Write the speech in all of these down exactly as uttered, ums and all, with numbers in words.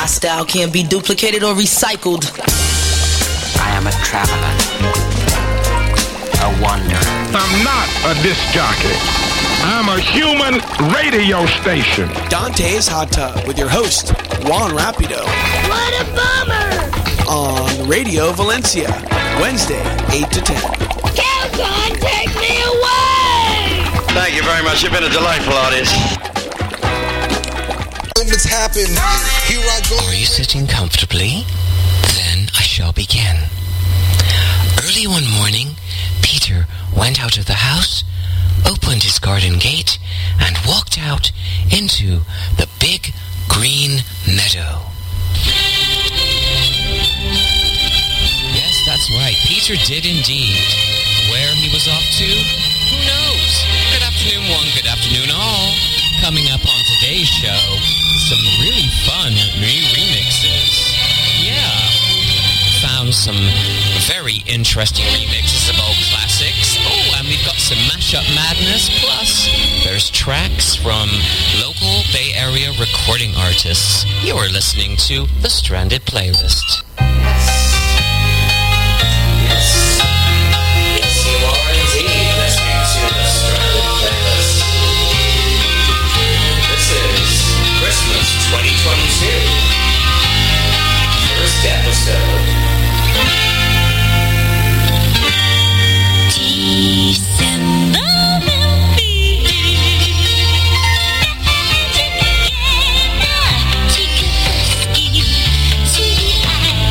My style can't be duplicated or recycled. I am a traveler, a wanderer. I'm not a disc jockey. I'm a human radio station. Dante's Hot Tub with your host, Juan Rapido. What a bummer! On Radio Valencia, Wednesday, eight to ten. Calzone, take me away! Thank you very much. You've been a delightful audience. Moments happen. Here I go. Are you sitting comfortably? Then I shall begin. Early one morning, Peter went out of the house, opened his garden gate, and walked out into the big green meadow. Yes, that's right. Peter did indeed. Where he was off to, who knows? Good afternoon, one. Good afternoon, all. Coming up on today's show, some really fun new remixes. Yeah. Found some very interesting remixes of old classics. Oh, and we've got some mashup madness. Plus, there's tracks from local Bay Area recording artists. You are listening to The Stranded Playlist. Yes. Yes, you are indeed listening to The Stranded Playlist. This is Christmas twenty twenty-two. First episode. December will be together, Tchaikovsky, to the eye.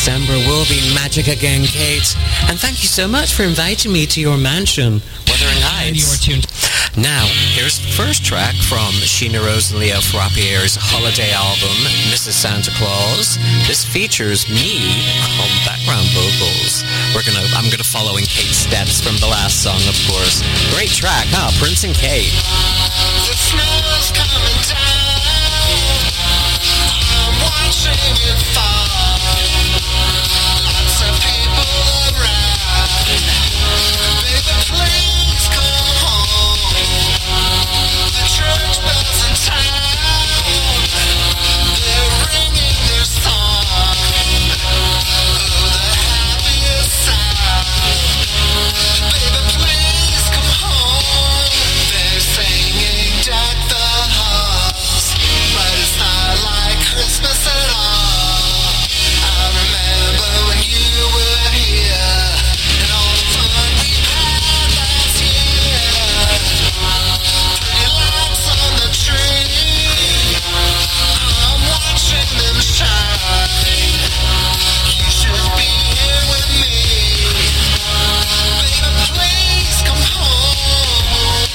December will be magic again, Kate. And thank you so much for inviting me to your mansion, Wuthering Heights. And you are tuned. Now, here's the first track from Sheena Rose and Leo Frappier's holiday album, Missus Santa Claus. This features me on background vocals. We're gonna, I'm gonna follow in Kate's steps from the last song, of course. Great track, huh? Prince and Kate. The snow's coming down. I'm watching it fall. Lots of people around. Baby, please come home. The church bells in town, they're ringing their song. Oh, the happiest sound. Baby, please come home. They're singing Deck the Halls, but it's not like Christmas at all. I remember when you were here and all the fun we had last year. Pretty lights on the tree, I'm watching them shine. You should be here with me. Baby, please come home.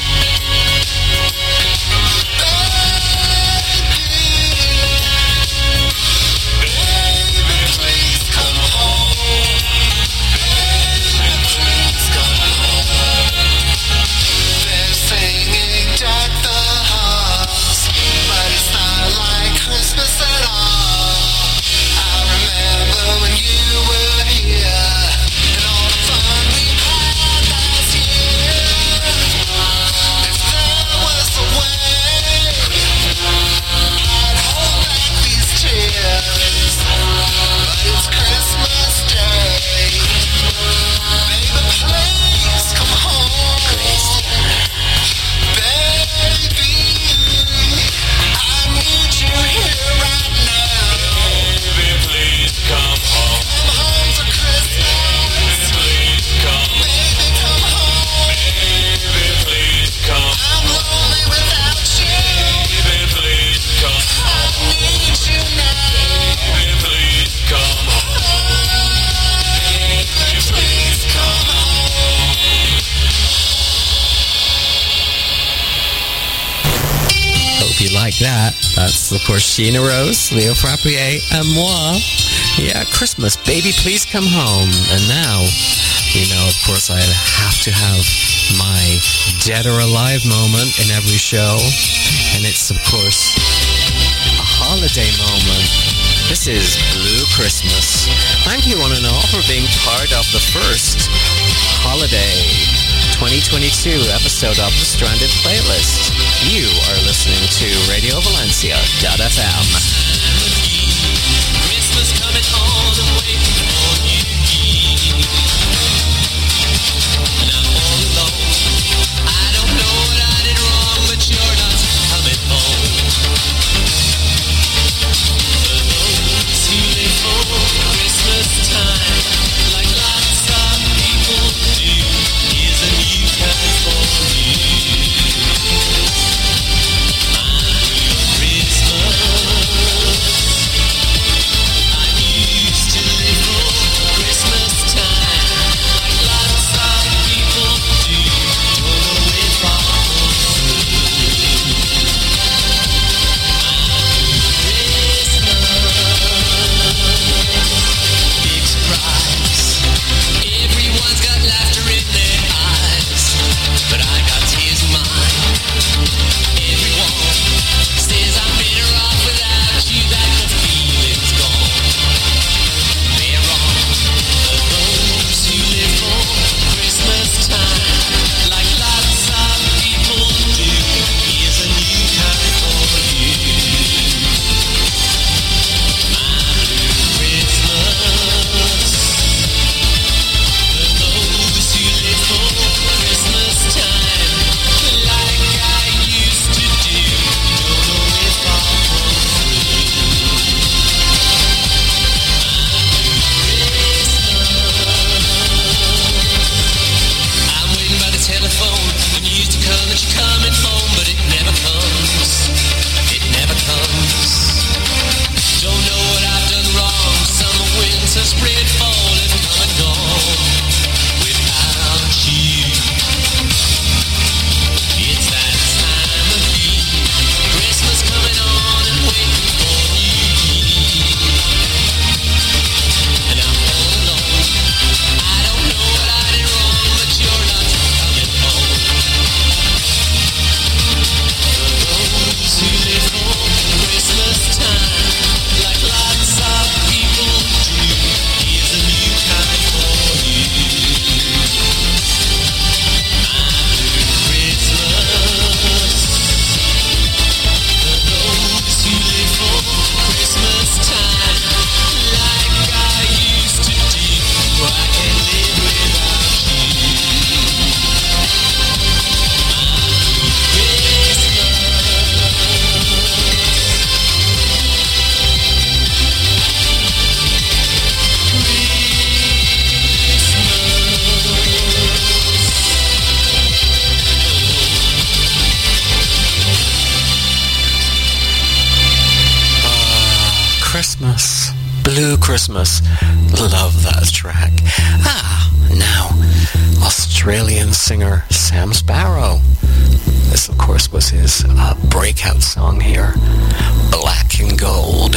Baby, please come home. Baby, please come home. They're singing Deck the Halls, but it's not like Christmas at all. I remember when you were here and all the fun we had last year. If there was a way, I'd hold back these tears, but it's Christmas Day. Baby, please come home. Baby, I need you here right now. Baby, please come home. Come home for Christmas. Please come. Baby, come home. Baby, please come. I'm lonely without you. Baby, please come. I need you now. Baby, please come home. Baby, please come home. Hope you like that. That's, of course, Sheena Rose, Leo Frappier, and moi. Yeah, Christmas, baby, please come home. And now, you know, of course, I have to have my dead or alive moment in every show. And it's, of course, a holiday moment. This is Blue Christmas. Thank you, one and all, for being part of the first holiday twenty twenty-two episode of the Stranded Playlist. You are listening to Radio Valencia dot f m. Christmas coming on and waiting for you. And I'm all alone. I don't know what I did wrong, but you're not coming home. For those who live for Christmas time, like lots of people do, here's a new kind for you. I'm your Christmas. Blue Christmas. Love that track. Ah, now, Australian singer Sam Sparro. This, of course, was his uh, breakout song here, Black and Gold.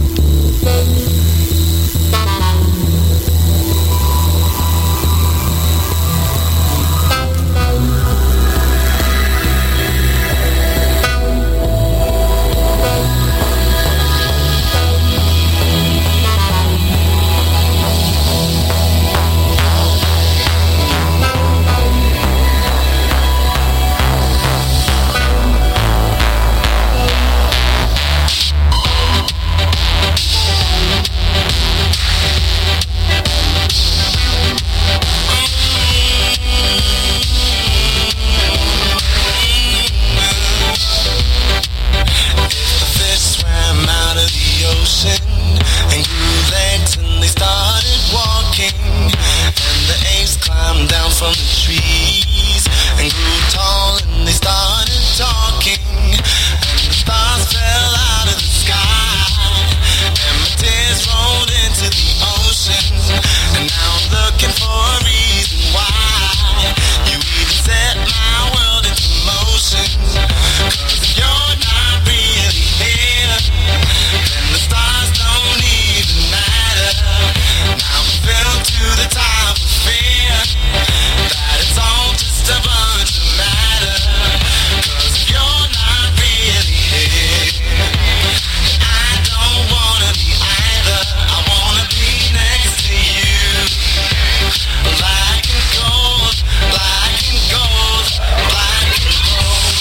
From the trees and grew tall, and they started talking, and the stars fell out of the sky, and my tears rolled into the ocean, and now I'm looking for a reason why you even set my world into motion. Cause if you're not really here, then the stars don't even matter. Now I'm filled to the top of fear. It's all just a bunch of matter. Cause if you're not really here, I don't wanna be either. I wanna be next to you. Black and gold, black and gold, black and gold.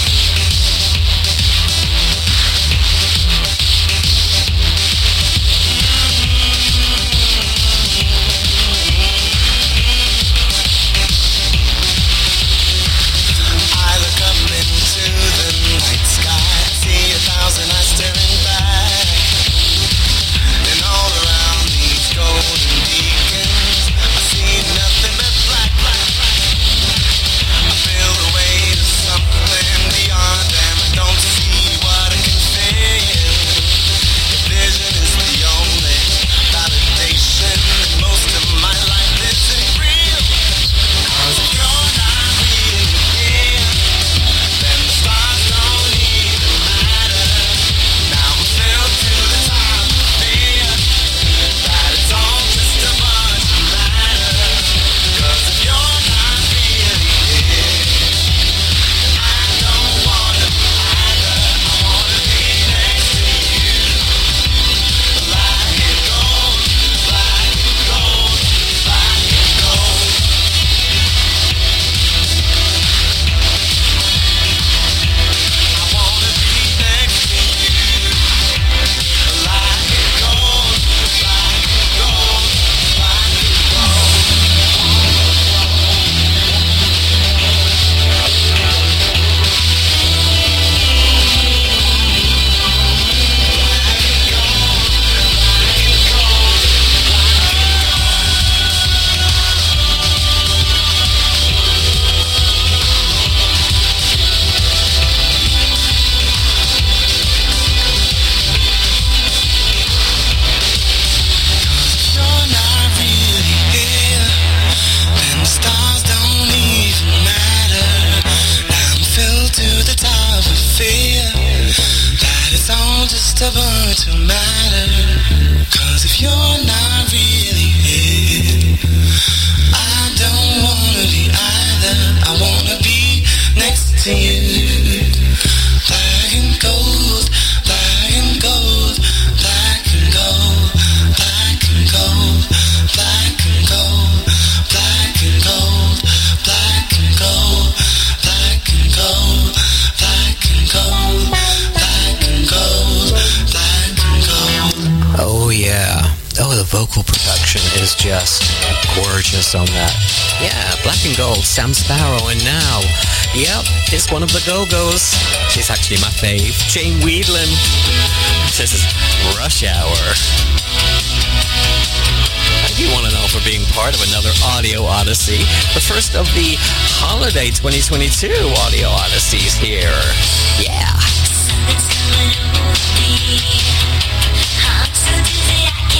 Thousand eyes staring back, and all around these golden beacons, I see nothing but black, black, black. I feel the weight of something beyond, and I don't see what I can feel. Your vision is the only validation, and most of my life isn't real. Cause if you're not really here, then the stars don't even matter. Now I'm filled to the top of fear, that it's all just a bunch of matter. Cause if you're not really here, I don't wanna be either. I wanna be next to you. Black and gold, black and gold, black and gold. I wanna be next to you. Black and gold, black and gold, black and gold. You're not really here, and the stars don't even matter. Now I'm filled to the top of fear, that it's all just a bunch of matter. Cause if you're not really here, I don't wanna be either. I wanna be next to you. Black and gold, black and gold, black and gold, black and gold, black and gold, black and gold, black and gold, black and gold, black and gold, black and gold, black and gold. Oh, yeah. Oh, the vocal production is just gorgeous on that. Yeah, Black and Gold, Sam Sparro, and now, yep, it's one of the Go-Go's. She's actually my fave, Jane Wiedlin. This is Rush Hour. Thank you, one and all, for being part of another Audio Odyssey, the first of the holiday twenty twenty-two Audio Odysseys here. Yeah. Something's coming over me. I'm so dizzy I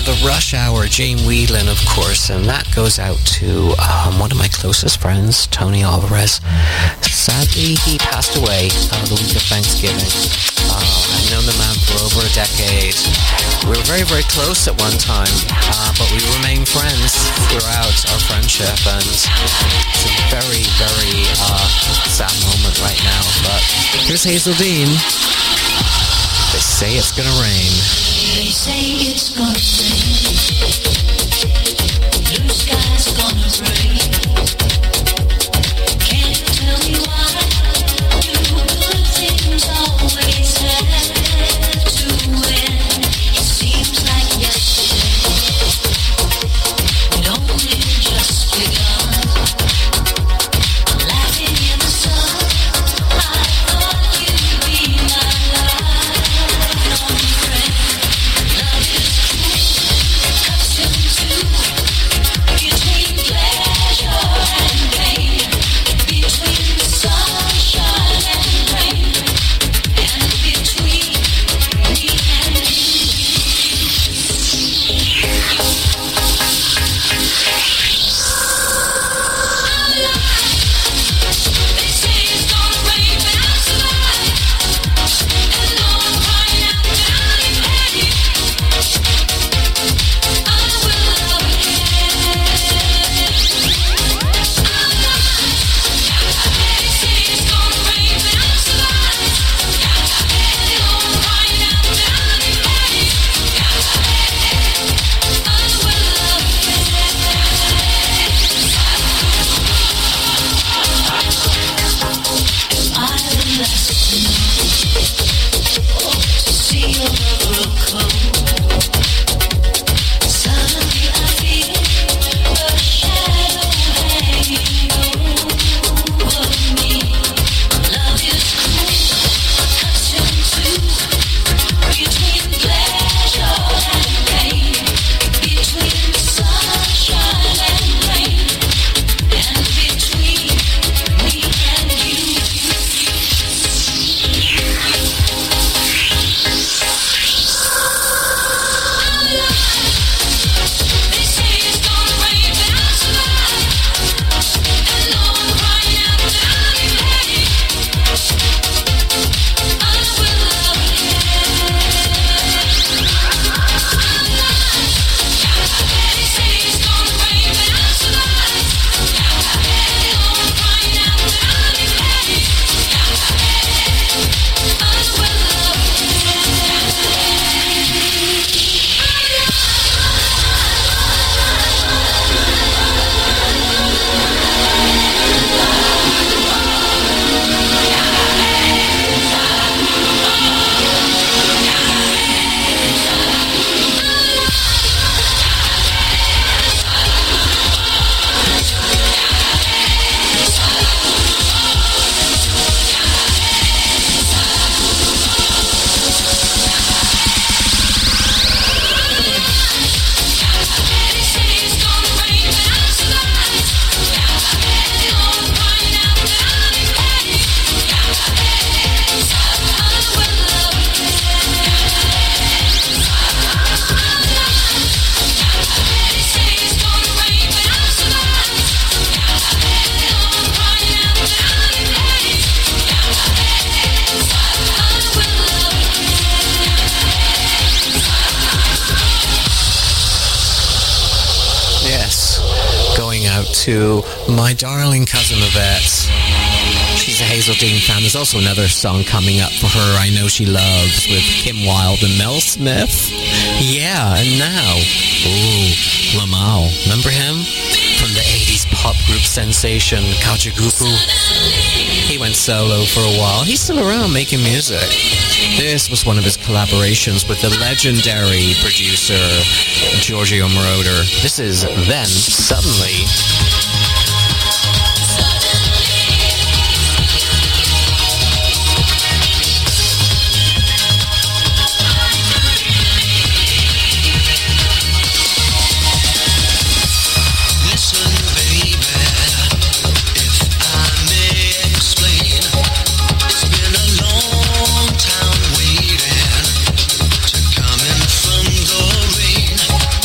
to the Rush Hour, Jane Whelan, of course, and that goes out to um, one of my closest friends, Tony Alvarez. Sadly, he passed away uh, the week of Thanksgiving. Uh, I've known the man for over a decade. We were very, very close at one time, uh, but we remain friends throughout our friendship, and it's a very, very uh, sad moment right now. But here's Hazel Dean. They say it's gonna rain. They say it's gonna rain. Blue sky's gonna rain. Can you tell me why? Do good things always have to end? It seems like yesterday it only just begun. I'm laughing in the sun. I thought you'd be my lifelong friend. Love is cruel, cuts into between pleasure and pain, between sunshine and rain, and between me and you. I'm alive. They say it's gonna rain, but I'm survived. And though I'm crying out down in pain, I will love again. I'm alive. They say it's gonna rain, but I'm survived. And though I'm crying out down in pain, I will love again. I will last to see your love grow cold. Suddenly I feel a shadow hanging over me. Love is cruel, cuts into between pleasure and pain, between sunshine and rain, and between me and you. I'm alive. They say it's gonna rain, but I'm survived. And though I'm crying out down in pain, I will love again. I'm alive. They say it's gonna rain, but I'm survived. And though I'm crying out down in pain, I will love They say it's gonna rain, but I'm survived. And though I'm crying out down in pain, I will love again. I'm alive. They say it's gonna rain, but I'm survived. And though I'm crying out down in pain, I will love Yes, going out to my darling cousin Yvette. She's a Hazel Dean fan. There's also another song coming up for her I know she loves with Kim Wilde and Mel Smith. Yeah, and now, ooh, Lamau. Remember him? From the eighties pop group sensation Kajagoogoo. He went solo for a while. He's still around making music. This was one of his collaborations with the legendary producer Giorgio Moroder. This is Then Suddenly. Listen, baby, if I may explain, it's been a long time waiting to come in from the rain.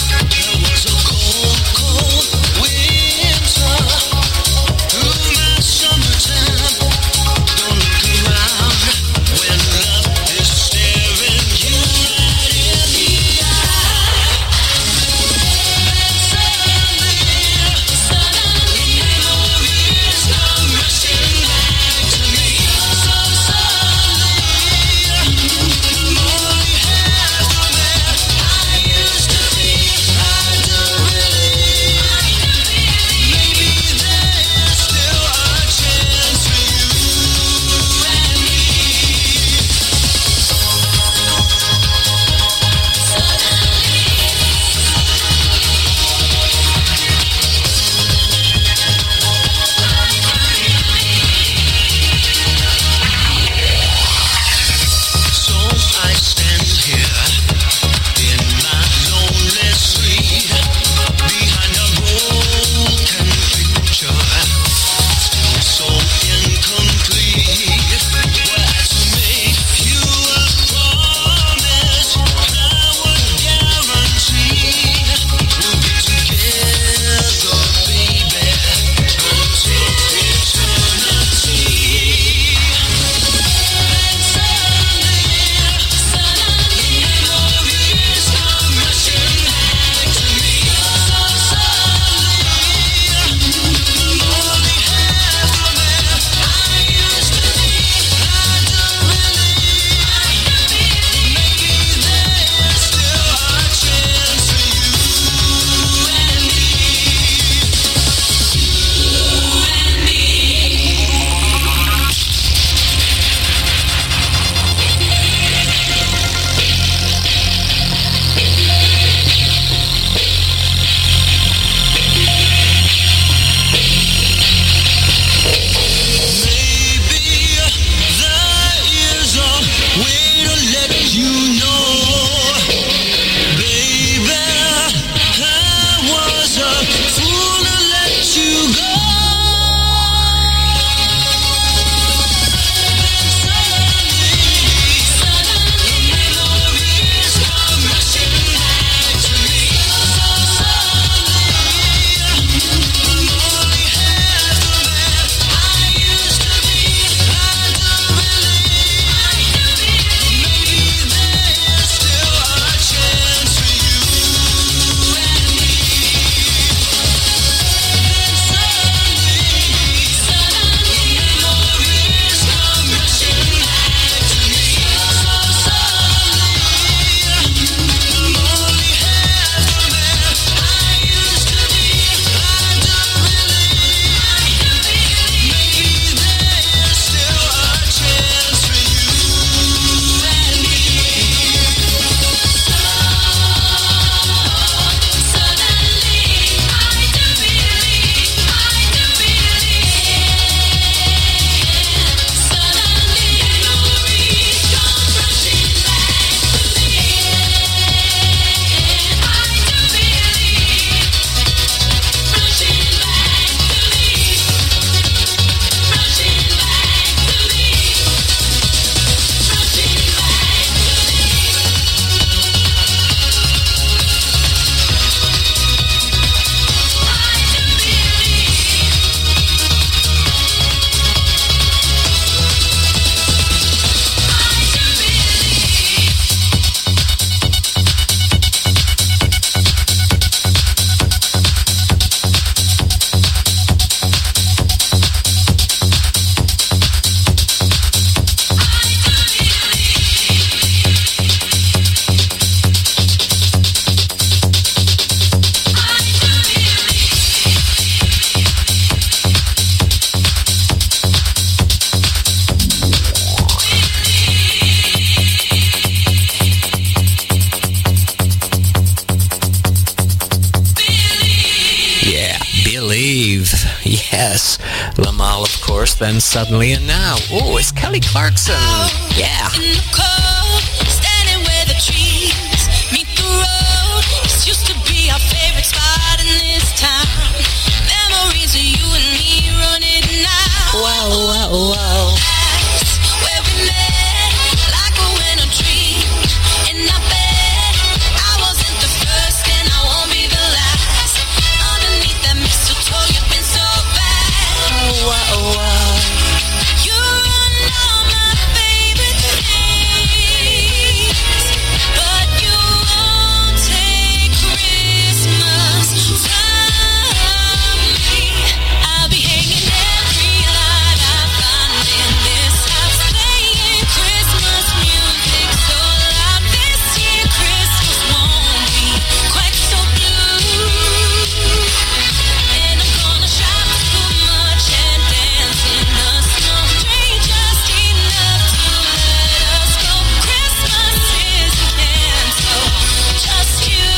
Yes. Lamal, of course, then Suddenly and Now. Oh, it's Kelly Clarkson. Yeah. In the cold, standing where the trees meet the road. This used to be our favorite spot in this town. Memories of you and me running now. Wow, wow, wow. That's where we met, like a winter tree. And I bet I wasn't the first and I won't be the last. Underneath that mistletoe, you've been so bad. Oh, wow, wow. You run all my favorite things, but you won't take Christmas from me. I'll be hanging every light I find in this house, playing Christmas music so loud. This year Christmas won't be quite so blue, and I'm gonna shop too much and dance in the snow. Drink just enough to let us go. Christmas is canceled, just you.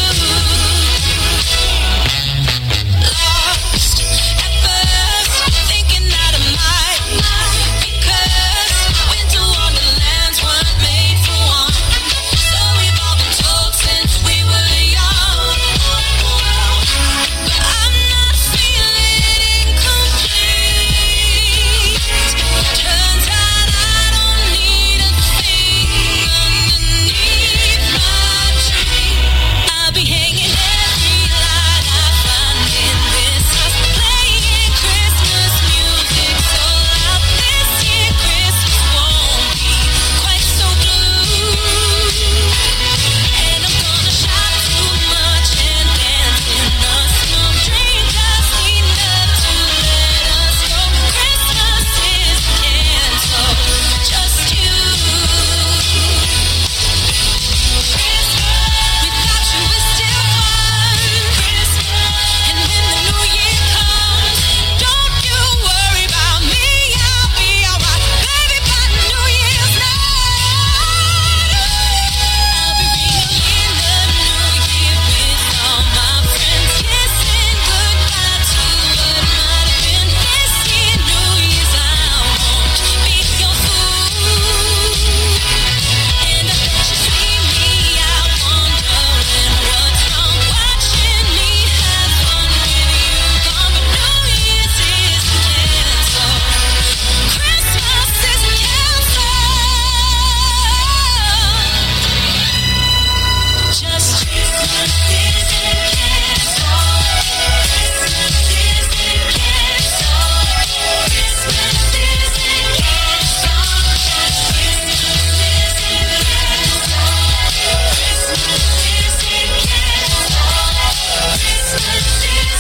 Lost at first, thinking that I might, because winter wonderlands weren't made for one. So we've all been told since we were young, but I'm not feeling complete. Turns out I don't need a thing underneath my tree. I'll be hanging every light I find in this house, playing Christmas music so loud. This year Christmas won't be quite so blue, and I'm gonna shop too much and dance in the snow. Drink just enough to let us go. Christmas is canceled, just you. We thought you were still one, and when the new year comes, don't you worry about me, I'll be alright, baby, by New Year's night. I'll be ringing in the new year with all my friends, kissing goodbye to what might have been. This year, New Year's, I won't be your fool, and I bet you see me out wondering what's wrong, watching me have fun with you gone. But New Year's is canceled, Christmas is canceled, just Christmas is canceled, Christmas is canceled, Christmas is canceled, just Christmas is canceled, Christmas is canceled, Christmas is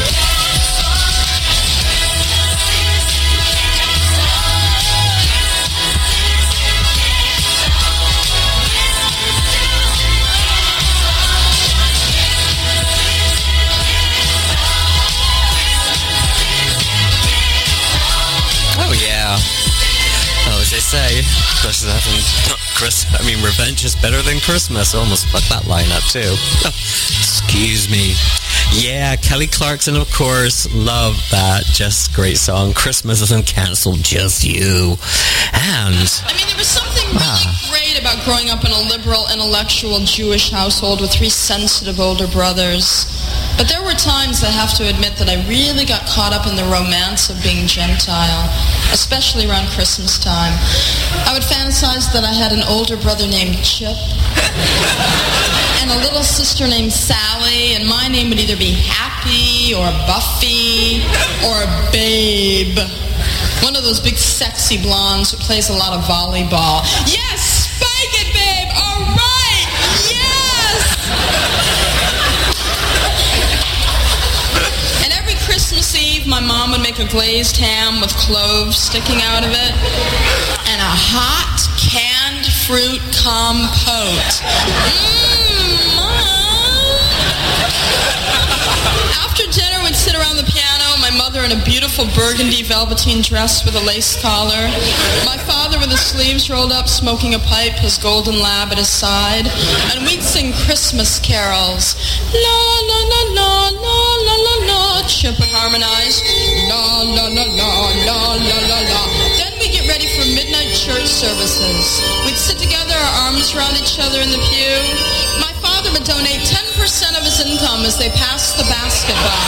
Oh, yeah. Oh, as they say, Chris, Chris, I mean, revenge is better than Christmas. I almost fucked that line up, too. Excuse me. Yeah, Kelly Clarkson, of course. Love that. Just great song. Christmas isn't canceled, just you. And... I mean, there was something really great about growing up in a liberal, intellectual Jewish household with three sensitive older brothers. But there were times, I have to admit, that I really got caught up in the romance of being Gentile, especially around Christmas time. I would fantasize that I had an older brother named Chip and a little sister named Sally, and my name would either be Happy or Buffy or Babe. One of those big sexy blondes who plays a lot of volleyball. Yes, spike it, babe. All right. Yes. And every Christmas Eve, my mom would make a glazed ham with cloves sticking out of it and a hot canned fruit compote. Mmm, Mom. After dinner, we'd sit around the piano home, my mother in a beautiful burgundy velveteen dress with a lace collar. My father with his sleeves rolled up, smoking a pipe, his golden lab at his side. And we'd sing Christmas carols. La, la, la, la, la, la, la, la. Chip would harmonize. La, la, la, la, la, la, la, la. Then we'd get ready for midnight church services. We'd sit together, our arms around each other in the pew. My father would donate ten percent of his income as they passed the basket by.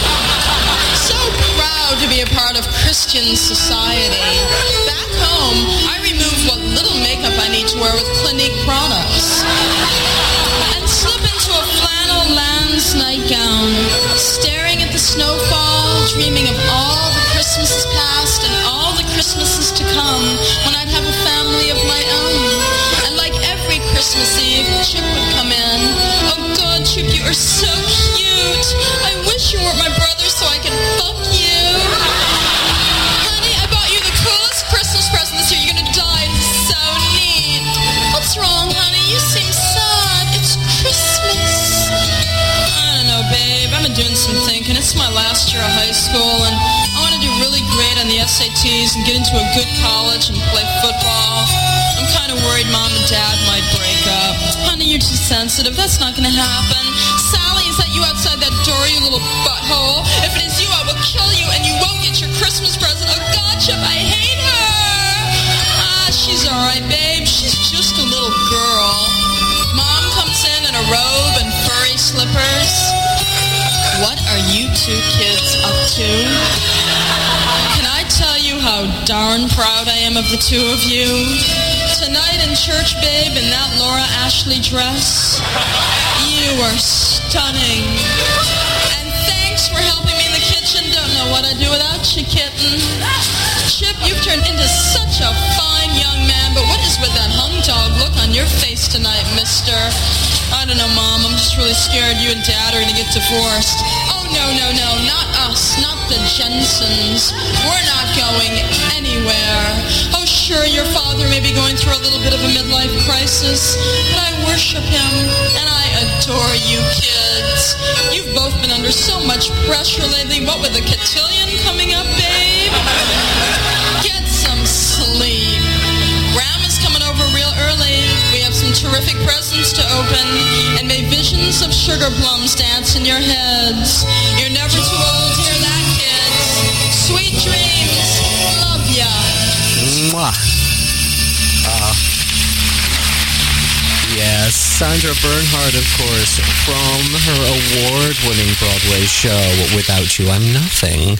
So proud to be a part of Christian society. Back home, I remove what little makeup I need to wear with Clinique products. And slip into a flannel Lands nightgown, staring at the snowfall, dreaming of all the Christmases past and all the Christmases to come when I'd have a family of my own. And like every Christmas Eve, Chip would come in. Oh God, Chip, you are so cute. I wish you weren't my brother so I could fuck you. Honey, I bought you the coolest Christmas present this year. You're gonna die. It's so neat. What's wrong, honey? You seem sad. It's Christmas. I don't know, babe. I've been doing some thinking. It's my last year of high school, and I want to do really great on the S A Ts and get into a good college and play football. I'm kind of worried Mom and Dad might break up. Honey, you're too sensitive. That's not going to happen. Sally, is that you outside that door, you little butthole? If it is you, I will kill you, and you won't get your Christmas present. Oh, God, Chip, I hate her. Ah, she's all right, babe. She's just a little girl. Mom comes in in a robe and furry slippers. What are you two kids up to? Can I tell you how darn proud I am of the two of you? Tonight in church, babe, in that Laura Ashley dress, you are stunning. And thanks for helping me in the kitchen. Don't know what I'd do without you, kitten. Chip, you've turned into such a fine young man, but what is with that hung dog look on your face tonight, mister? I don't know, Mom. I'm just really scared you and Dad are going to get divorced. Oh, no, no, no. Not us. Not the Jensens. We're not going anywhere. Oh, sure, your father may be going through a little bit of a midlife crisis, but I worship him, and I adore you kids. You've both been under so much pressure lately. What with the cotillion coming up, babe? Get some sleep. Grandma's coming over real early. We have some terrific presents to open, and may visions of sugar plums dance in your heads. You're never too old to hear that, kids. Sweet dreams. Love ya. Mwah. Uh, yes, Sandra Bernhard, of course, from her award-winning Broadway show, Without You, I'm Nothing.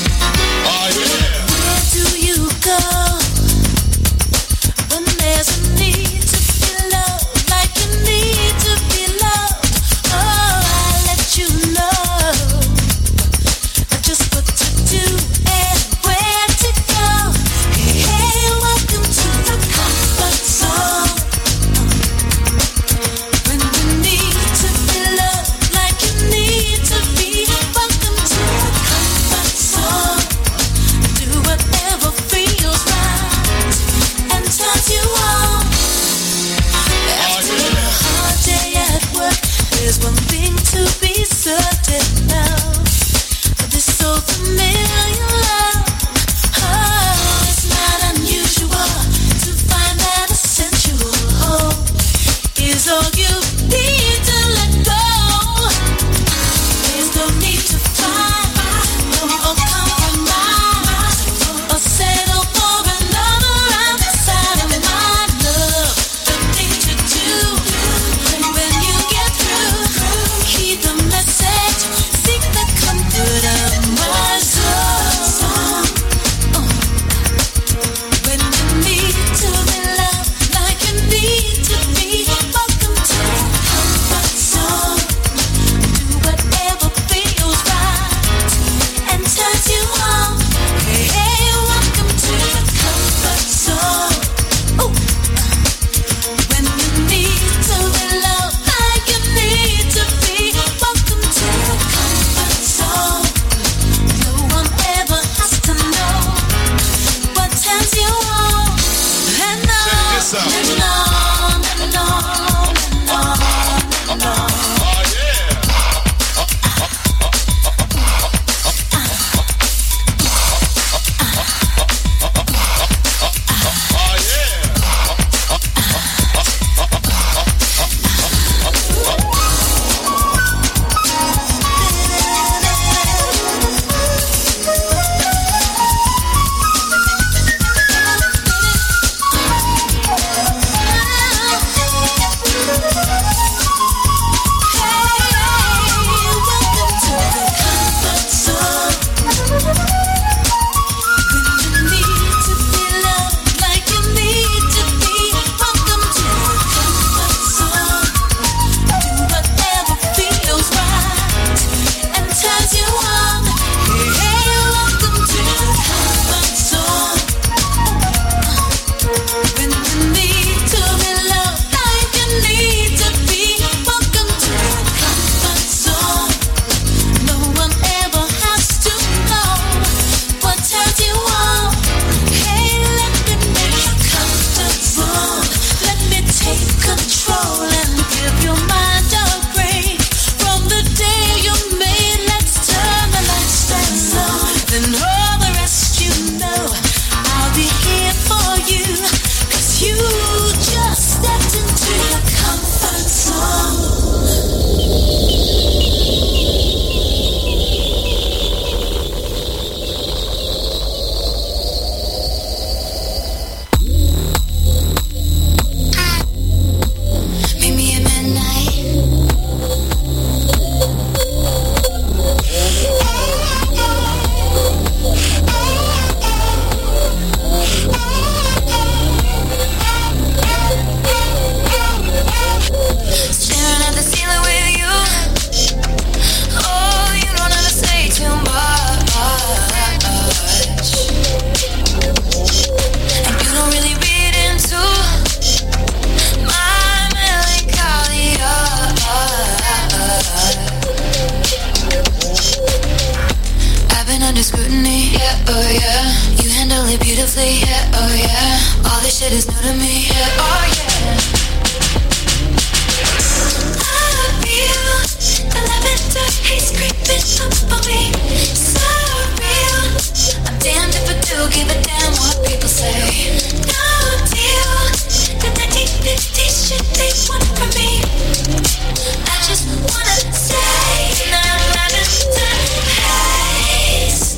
Where do you go when there's a shit is new to me. Yeah, oh yeah. I feel the lavender haze creeping up on me. So real. I'm damned if I do give a damn what people say. No deal. The nineteen fifties shit they want from me. I just wanna stay in that lavender haze.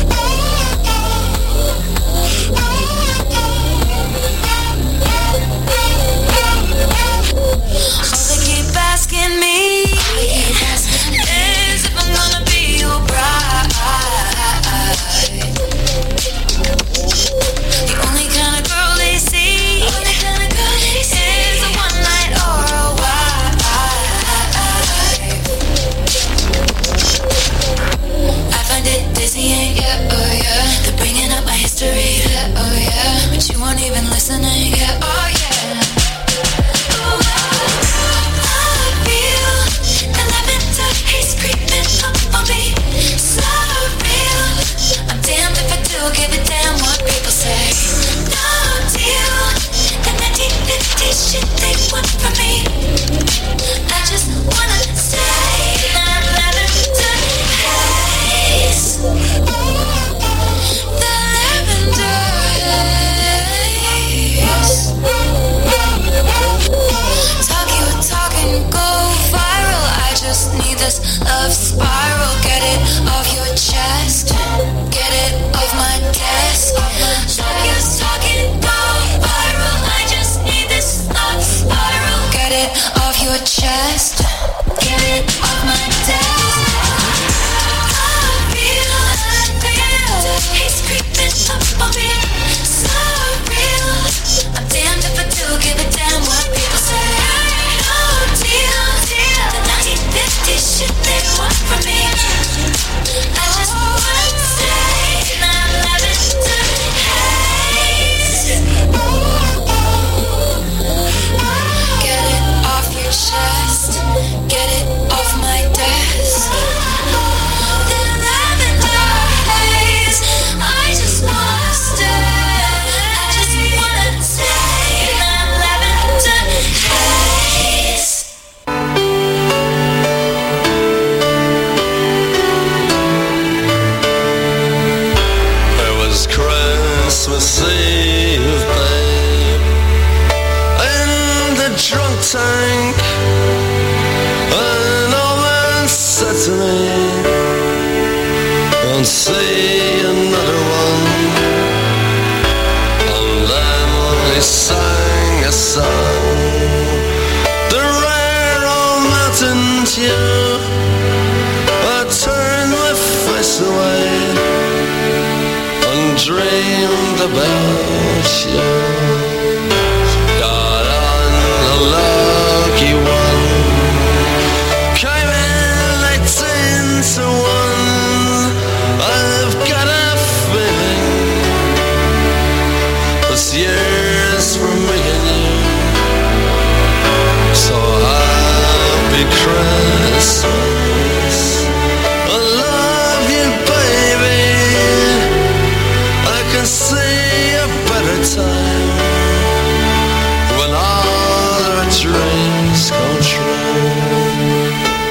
All they keep asking me is if I'm gonna be your bride. The only kind of girl they see is a one night or a wife. I find it dizzying, yeah, oh yeah. They're bringing up my history, yeah, oh yeah. But you weren't even listening, yeah, oh yeah. Give a damn what people say. No deal. The nineteen fifties shit they want from me. I just wanna stay in that lavender haze. The lavender haze. Talk you talk and go viral. I just need this love spiral. Get it off your chest. Get it off my desk. Talk you talk and go viral. I just need this love spiral. Get it off your chest. Get it off my desk. I feel, I feel he's creeping up on me. So real. I'm damned if I do give a damn what people say. No deal, deal. The nineteen fifties shit they want from me. I just wanna stay in that lavender haze. Get it off your chest. Get it off my desk. The lavender haze. I just wanna stay. I just wanna stay in that lavender haze. Christmas Eve, babe, in the drunk tank, an old man said to me, "Don't see another one." And then he sang a song, the rare old mountain tune. I turned my face away, dreamed about you. Got on a lucky one, came in eighteen to one. I've got a feeling this year's for me and you. So happy Christmas, I love you, baby. I can see a better time when all our dreams come true.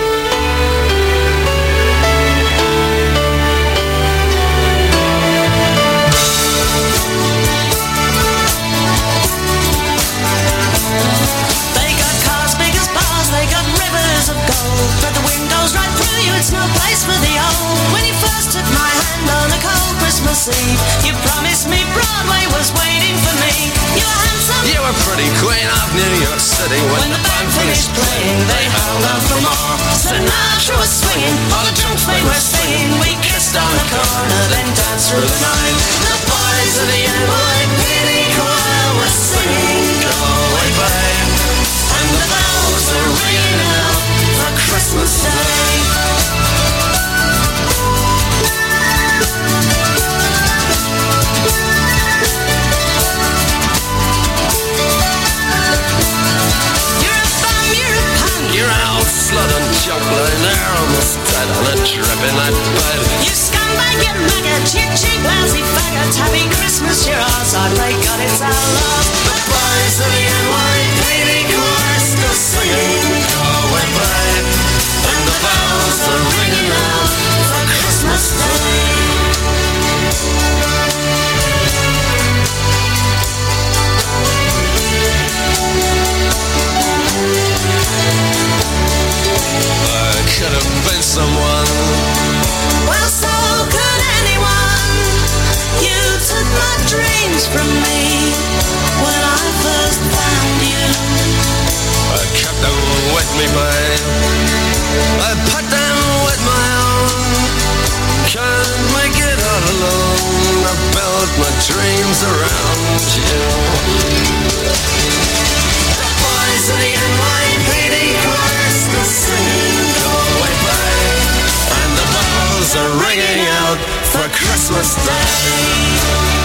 They got cars big as bars, they got rivers of gold, but the wind goes right through you, it's no place for the old. When you first took my hand on a cold Christmas Eve, you promised me Broadway was waiting for me. You were handsome, You were pretty queen of New York City. When, when the band finished playing, they held out for more. Sinatra was swinging, all the drunks they were singing. We kissed on the corner, then danced through the night. The boys of the N Y P D choir were singing Galway Bay, and the bells are ringing out for Christmas Day. slut and junk lying there almost dead on a dripping night bed. You scumbag, you maggot, cheap, cheap, lousy faggot. Happy Christmas, you're ours. I pray God it's our love. The boys of the N Y P D chorus are singing Galway Bay, and the bells are ringing out for Christmas Day. I could have been someone. Well, so could anyone. You took my dreams from me when I first found you. I kept them with me, babe. I put them with my own. Can't make it all alone. I built my dreams around you. The boys of the N Y P D chorus are singing Galway Bay, and the bells are ringing out for Christmas Day.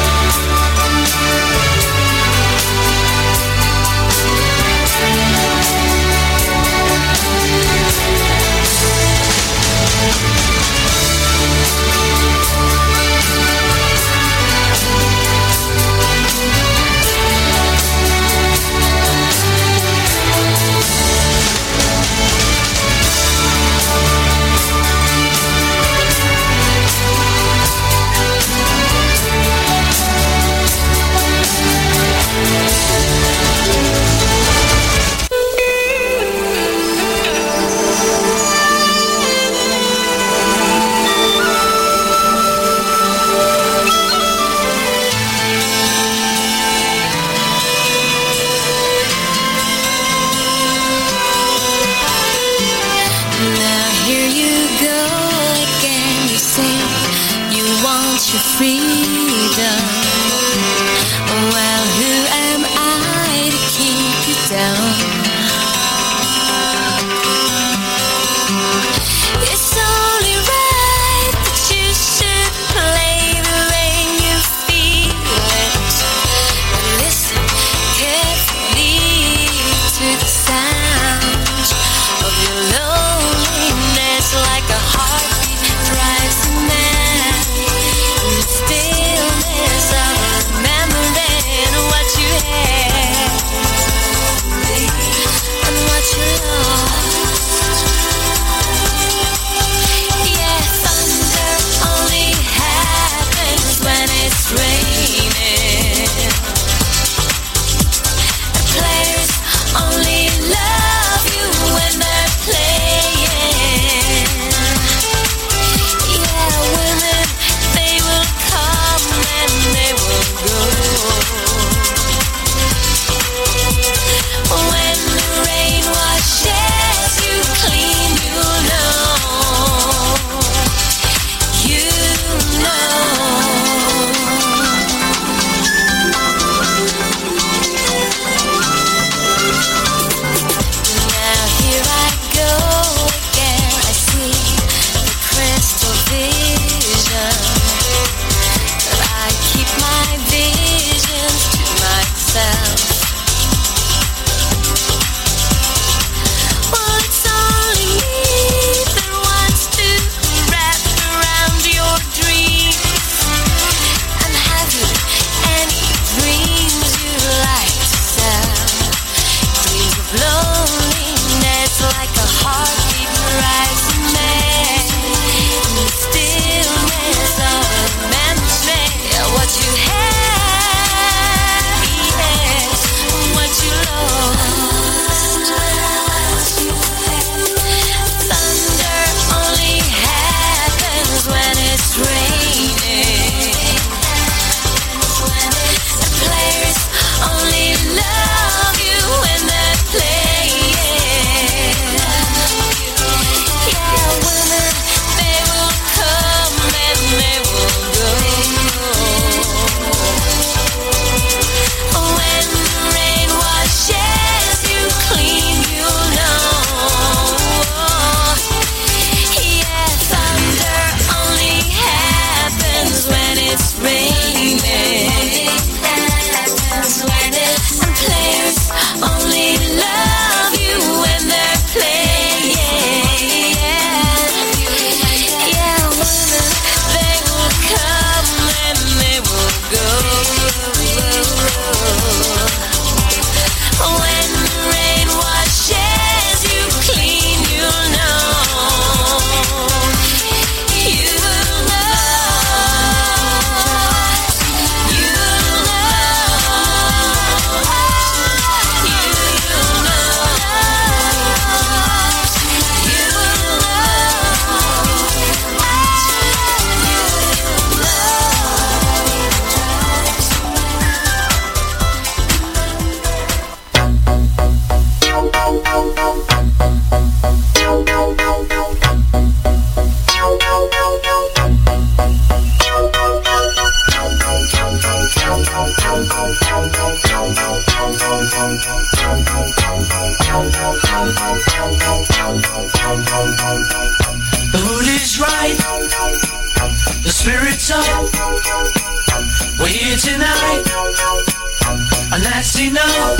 tonight, and that's enough.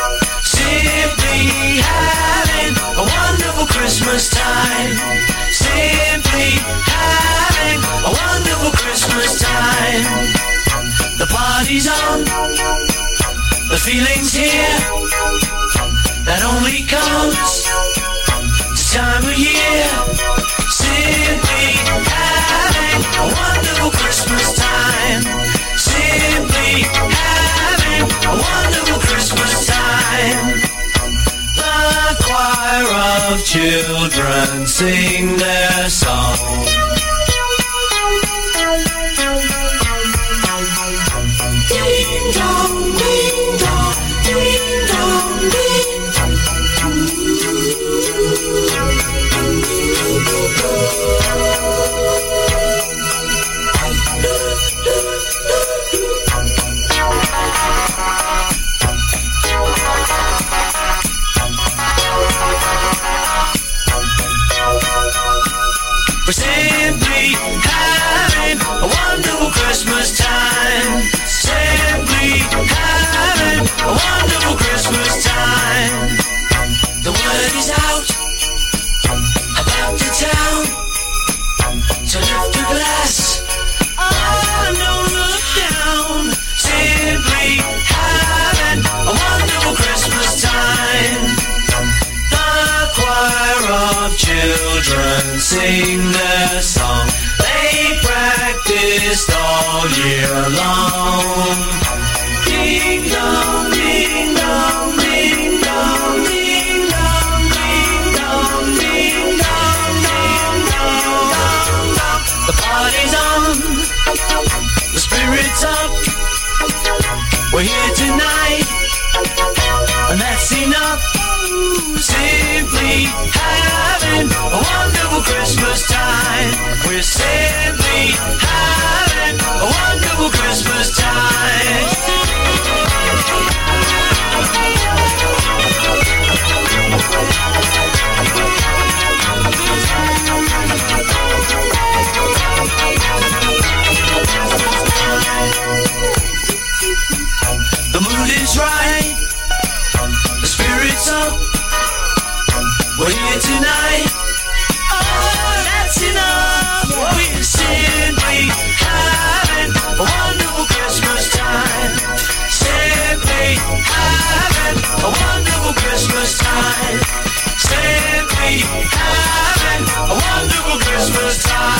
Simply having a wonderful Christmas time. Simply having a wonderful Christmas time. The party's on, the feeling's here, that only comes this time of year. Simply having a wonderful Christmas time. Simply having a wonderful Christmas time. The choir of children sing their song. Ding dong, ding dong, ding dong, ding We're simply having a wonderful Christmas time. Simply having a wonderful Christmas time. The word is out about the town to lift a glass. Oh, don't look down. Simply having a wonderful Christmas time. The choir of children sing their song. They practiced all year long. Ding dong, ding dong, ding dong, ding dong, ding dong, ding dong, ding dong, dong, dong. The party's on, the spirit's up. We're here tonight, and that's enough. Simply having a wonderful Christmas time. We're simply having a wonderful Christmas time. The mood is right, the spirit's up. We're here tonight. Oh, that's enough. We're simply having a wonderful Christmas time. Simply having a wonderful Christmas time. Simply having a wonderful Christmas time.